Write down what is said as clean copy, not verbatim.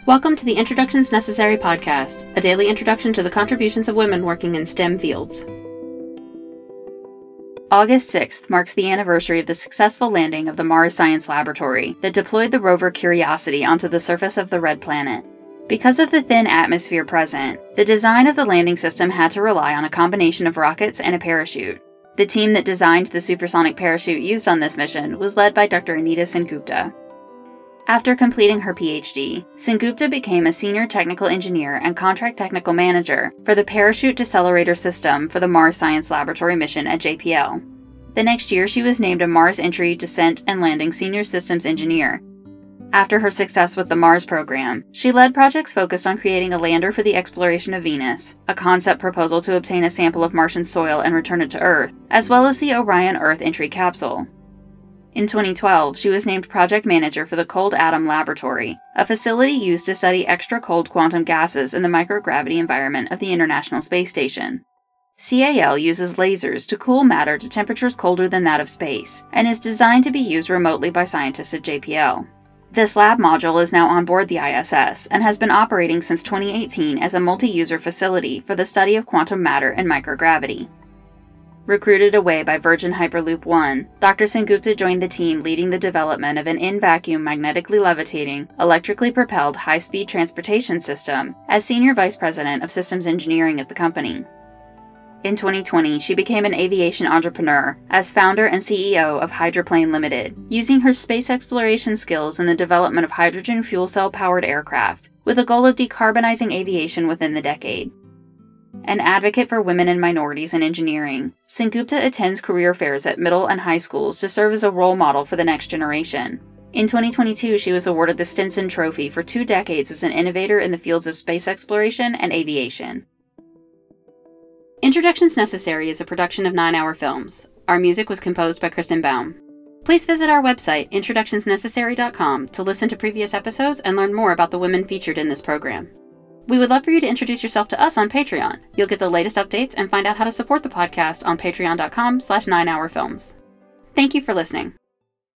Welcome to the Introductions Necessary podcast, a daily introduction to the contributions of women working in STEM fields. August 6th marks the anniversary of the successful landing of the Mars Science Laboratory that deployed the rover Curiosity onto the surface of the Red Planet. Because of the thin atmosphere present, the design of the landing system had to rely on a combination of rockets and a parachute. The team that designed the supersonic parachute used on this mission was led by Dr. Anita Sengupta. After completing her PhD, Sengupta became a senior technical engineer and contract technical manager for the parachute decelerator system for the Mars Science Laboratory mission at JPL. The next year, she was named a Mars Entry, Descent, and Landing Senior Systems Engineer. After her success with the Mars program, she led projects focused on creating a lander for the exploration of Venus, a concept proposal to obtain a sample of Martian soil and return it to Earth, as well as the Orion Earth Entry capsule. In 2012, she was named project manager for the Cold Atom Laboratory, a facility used to study extra-cold quantum gases in the microgravity environment of the International Space Station. CAL uses lasers to cool matter to temperatures colder than that of space, and is designed to be used remotely by scientists at JPL. This lab module is now on board the ISS and has been operating since 2018 as a multi-user facility for the study of quantum matter and microgravity. Recruited away by Virgin Hyperloop One, Dr. Sengupta joined the team leading the development of an in-vacuum magnetically levitating, electrically propelled high-speed transportation system as Senior Vice President of Systems Engineering at the company. In 2020, she became an aviation entrepreneur as founder and CEO of Hydroplane Limited, using her space exploration skills in the development of hydrogen fuel cell-powered aircraft, with a goal of decarbonizing aviation within the decade. An advocate for women and minorities in engineering, Sengupta attends career fairs at middle and high schools to serve as a role model for the next generation. In 2022, she was awarded the Stinson Trophy for 2 decades as an innovator in the fields of space exploration and aviation. Introductions Necessary is a production of 9 Hour Films. Our music was composed by Kristen Baum. Please visit our website, introductionsnecessary.com, to listen to previous episodes and learn more about the women featured in this program. We would love for you to introduce yourself to us on Patreon. You'll get the latest updates and find out how to support the podcast on patreon.com/9hourfilms. Thank you for listening.